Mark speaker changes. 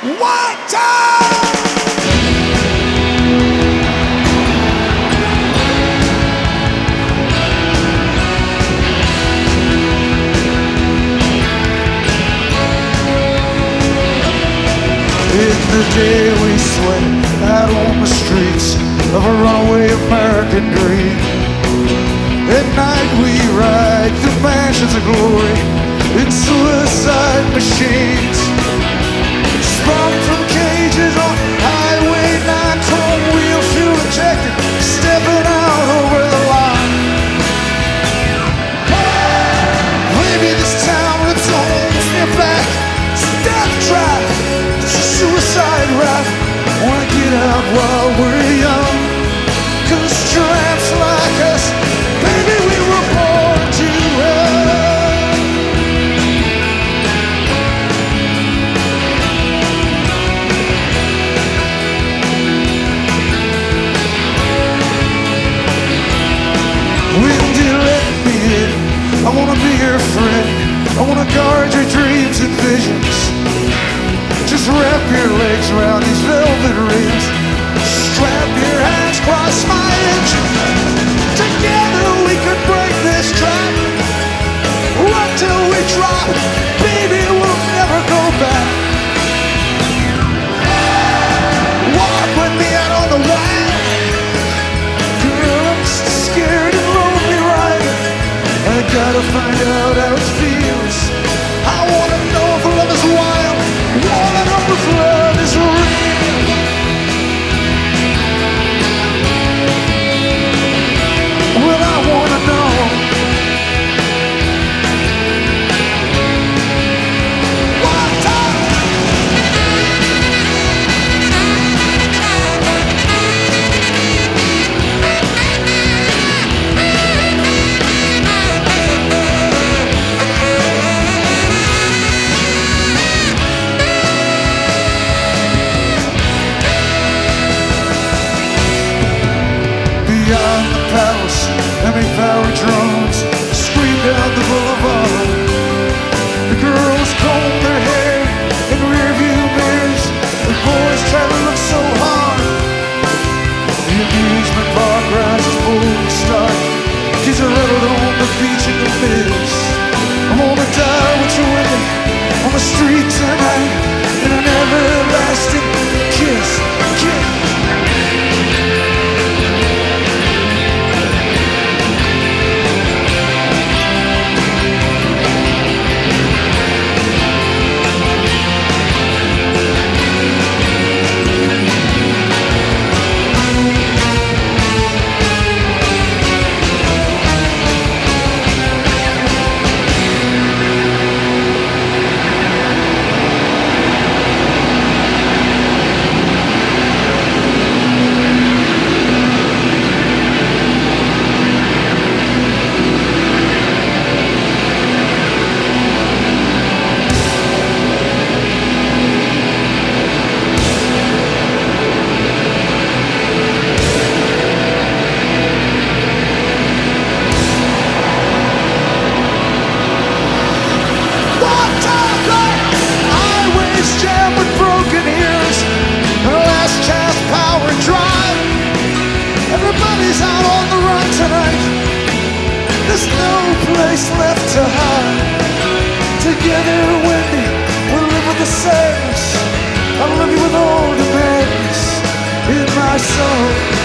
Speaker 1: One time! In the day we sweat out on the streets of a runaway American dream. At night we ride through mansions of glory in suicide machines. Sprung from cages on Highway 9, chrome wheel fuel injected, stepping out over the line. Maybe this town rips the homes from your back. It's a death trap, it's a suicide rap. Wanna get out while we're young, 'cause tramps like us, baby, we were born to run. When you let me in, I wanna be your friend. I wanna guard your dreams and visions. Just wrap your legs around these velvet ribs. Strap your hands, cross my edge. Together we could break this trap. Run till we drop, baby, we'll never go back. Walk with me out on the wild. Girl, I'm scared and lonely riding. I gotta find out how it feels. I wanna know if love is wild. Wanna know if love is real. Well, I wanna know. One time. Beyond the palace, heavy-powered drones scream down the boulevard. The girls comb their hair in rearview mirrors. The boys try to look so hard. The amusement park rides is full and start. Kids are reveled on the beach in the mist. I'm gonna die with you with me on the street tonight in an everlasting kiss. Out on the run tonight. There's no place left to hide. Together, Wendy, we'll live with the sadness. I'll love you with all the madness in my soul.